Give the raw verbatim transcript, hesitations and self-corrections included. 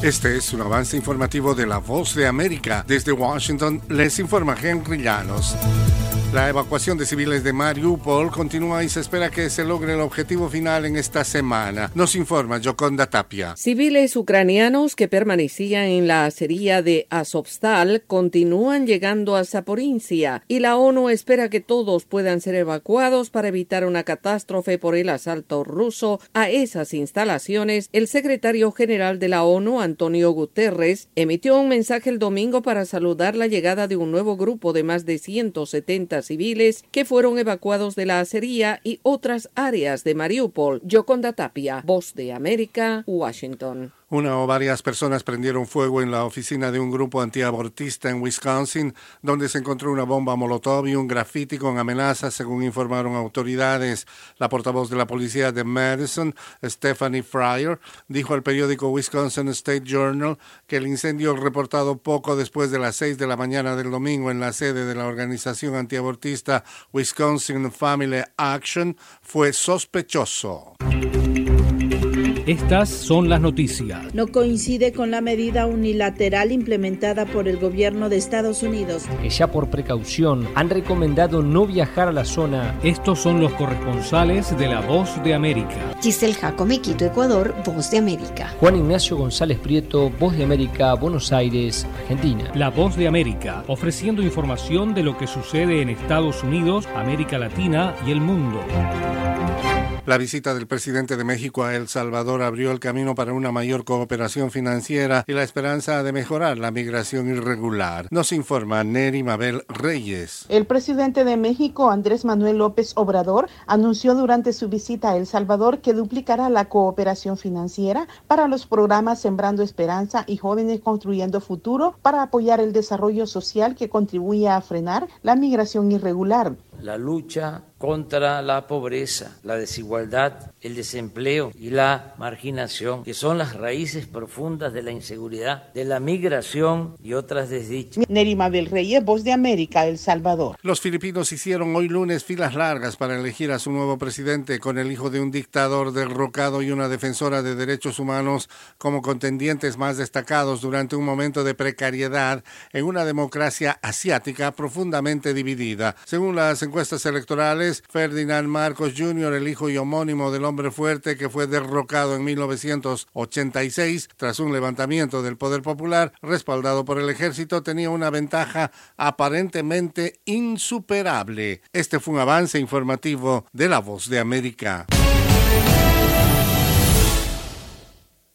Este es un avance informativo de La Voz de América. Desde Washington les informa Henry Llanos. La evacuación de civiles de Mariupol continúa y se espera que se logre el objetivo final en esta semana. Nos informa Yoconda Tapia. Civiles ucranianos que permanecían en la acería de Azovstal continúan llegando a Zaporizhia y la ONU espera que todos puedan ser evacuados para evitar una catástrofe por el asalto ruso a esas instalaciones. El secretario general de la ONU, Antonio Guterres, emitió un mensaje el domingo para saludar la llegada de un nuevo grupo de más de ciento setenta civiles que fueron evacuados de la acería y otras áreas de Mariupol. Yoconda Tapia, Voz de América, Washington. Una o varias personas prendieron fuego en la oficina de un grupo antiabortista en Wisconsin, donde se encontró una bomba molotov y un grafiti con amenazas, según informaron autoridades. La portavoz de la policía de Madison, Stephanie Fryer, dijo al periódico Wisconsin State Journal que el incendio reportado poco después de las seis de la mañana del domingo en la sede de la organización antiabortista Wisconsin Family Action fue sospechoso. Estas son las noticias. No coincide con la medida unilateral implementada por el gobierno de Estados Unidos, que ya por precaución han recomendado no viajar a la zona. Estos son los corresponsales de La Voz de América. Giselle Jacome, Quito, Ecuador, Voz de América. Juan Ignacio González Prieto, Voz de América, Buenos Aires, Argentina. La Voz de América, ofreciendo información de lo que sucede en Estados Unidos, América Latina y el mundo. La visita del presidente de México a El Salvador abrió el camino para una mayor cooperación financiera y la esperanza de mejorar la migración irregular. Nos informa Neri Mabel Reyes. El presidente de México, Andrés Manuel López Obrador, anunció durante su visita a El Salvador que duplicará la cooperación financiera para los programas Sembrando Esperanza y Jóvenes Construyendo Futuro para apoyar el desarrollo social que contribuye a frenar la migración irregular. La lucha contra la pobreza, la desigualdad, el desempleo y la marginación, que son las raíces profundas de la inseguridad, de la migración y otras desdichas. Neri Mabel Reyes, Voz de América, El Salvador. Los filipinos hicieron hoy lunes filas largas para elegir a su nuevo presidente, con el hijo de un dictador derrocado y una defensora de derechos humanos como contendientes más destacados durante un momento de precariedad en una democracia asiática profundamente dividida. Según las encuestas electorales, Ferdinand Marcos junior, el hijo y homónimo del hombre fuerte que fue derrocado en mil novecientos ochenta y seis tras un levantamiento del poder popular respaldado por el ejército, tenía una ventaja aparentemente insuperable. Este fue un avance informativo de La Voz de América.